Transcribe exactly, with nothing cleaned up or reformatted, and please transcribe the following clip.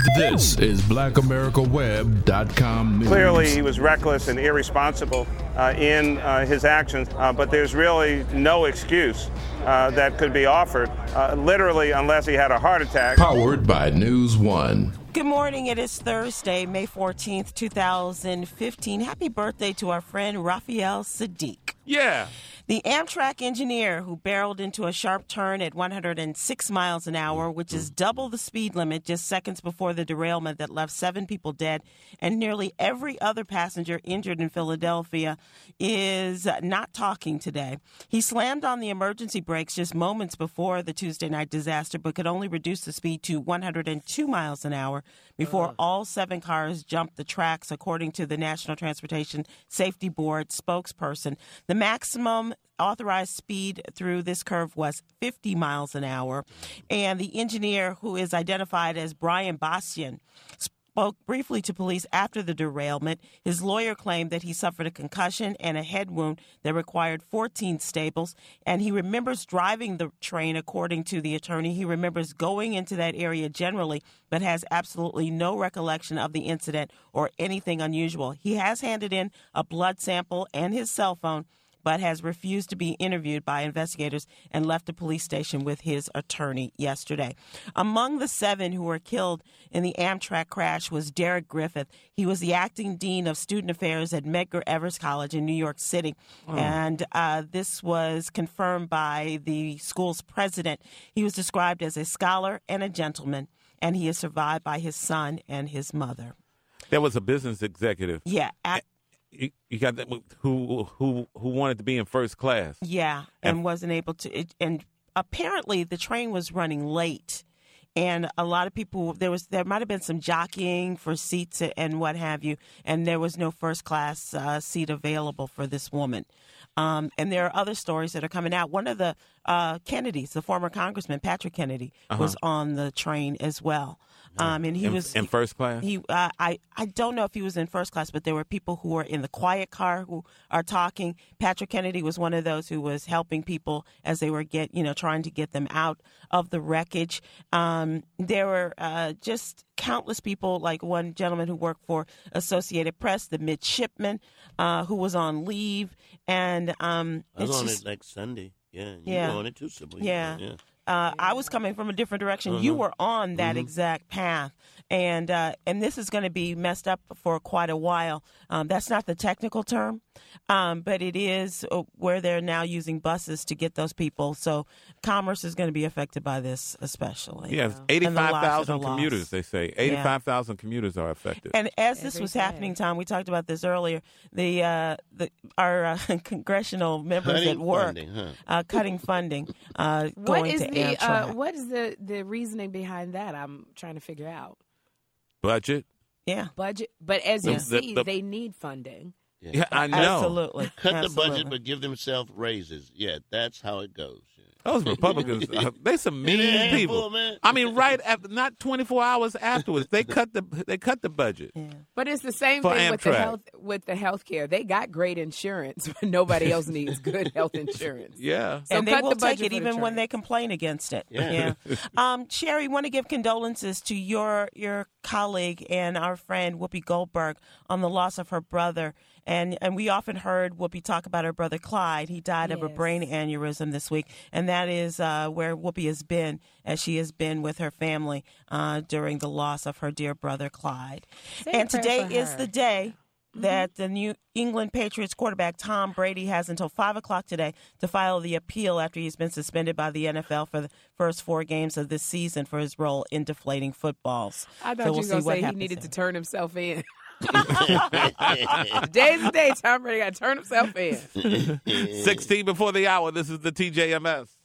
This is black america web dot com news. Clearly, he was reckless and irresponsible uh, in uh, his actions, uh, but there's really no excuse uh, that could be offered, uh, literally, unless he had a heart attack. Powered by News One. Good morning. It is Thursday, May fourteenth, two thousand fifteen. Happy birthday to our friend Raphael Sadiq. Yeah. The Amtrak engineer who barreled into a sharp turn at one hundred six miles an hour, which is double the speed limit, just seconds before the derailment that left seven people dead and nearly every other passenger injured in Philadelphia, is not talking today. He slammed on the emergency brakes just moments before the Tuesday night disaster, but could only reduce the speed to one hundred two miles an hour before all seven cars jumped the tracks, according to the National Transportation Safety Board spokesperson. The maximum authorized speed through this curve was fifty miles an hour. And the engineer, who is identified as Brian Bastian, spoke briefly to police after the derailment. His lawyer claimed that he suffered a concussion and a head wound that required fourteen staples. And he remembers driving the train, according to the attorney. He remembers going into that area generally, but has absolutely no recollection of the incident or anything unusual. He has handed in a blood sample and his cell phone, but has refused to be interviewed by investigators and left the police station with his attorney yesterday. Among the seven who were killed in the Amtrak crash was Derek Griffith. He was the acting dean of student affairs at Medgar Evers College in New York City. Oh. And uh, this was confirmed by the school's president. He was described as a scholar and a gentleman, and he is survived by his son and his mother. There was a business executive. Yeah. At- You, you got that who who who wanted to be in first class. Yeah, and, and wasn't able to. It, and apparently, the train was running late, and a lot of people there was there might have been some jockeying for seats and what have you, and there was no first class uh, seat available for this woman. Um, and there are other stories that are coming out. One of the uh, Kennedys, the former Congressman Patrick Kennedy, uh-huh. was on the train as well. Um, and he in, was in first class. He, uh, I, I don't know if he was in first class, but there were people who were in the quiet car who are talking. Patrick Kennedy was one of those who was helping people as they were get, you know, trying to get them out of the wreckage. Um, there were uh, just countless people, like one gentleman who worked for Associated Press, the midshipman, uh, who was on leave, and um, I was it's on just, it like Sunday. Yeah, you yeah. were on it too, Sibyl. Yeah. yeah. Uh, I was coming from a different direction. Uh-huh. You were on that Mm-hmm. exact path. And uh, and this is going to be messed up for quite a while. Um, that's not the technical term, um, but it is where they're now using buses to get those people. So commerce is going to be affected by this especially. Yes, uh, eighty-five thousand commuters, lost. they say. eighty-five thousand yeah. commuters are affected. And as this Every was day. happening, Tom, we talked about this earlier, the, uh, the our uh, congressional members Cutting at work funding, huh? uh, cutting funding, uh, What going is to the Amtrak. uh, what is the, the reasoning behind that? I'm trying to figure out. Budget. Yeah. Budget, but as you The- the- see, the- they need funding. Yeah. Yeah, I know. Absolutely. Cut Absolutely. the budget, but give themselves raises. Yeah, that's how it goes. Those Republicans, uh, they some mean They're a handful, people. man. I mean, right after, not twenty-four hours afterwards, they cut the they cut the budget. Yeah. But it's the same For thing with the Amtrak. health with the health care. They got great insurance, but nobody else needs good health insurance. Yeah. So And they cut will the take budget it for the even when train. they complain against it. Yeah. um, Sherry, want to give condolences to your your colleague and our friend Whoopi Goldberg on the loss of her brother. And and we often heard Whoopi talk about her brother Clyde. He died of a Yes. brain aneurysm this week, and that is uh, where Whoopi has been, as she has been with her family uh, during the loss of her dear brother Clyde. Say a and prayer today for is her. the day that the New England Patriots quarterback Tom Brady has until five o'clock today to file the appeal after he's been suspended by the N F L for the first four games of this season for his role in deflating footballs. I thought So you we'll were see going to what say he happens needed there. to turn himself in. Today's the day Tom Brady got to turn himself in. sixteen before the hour. This is the T J M S.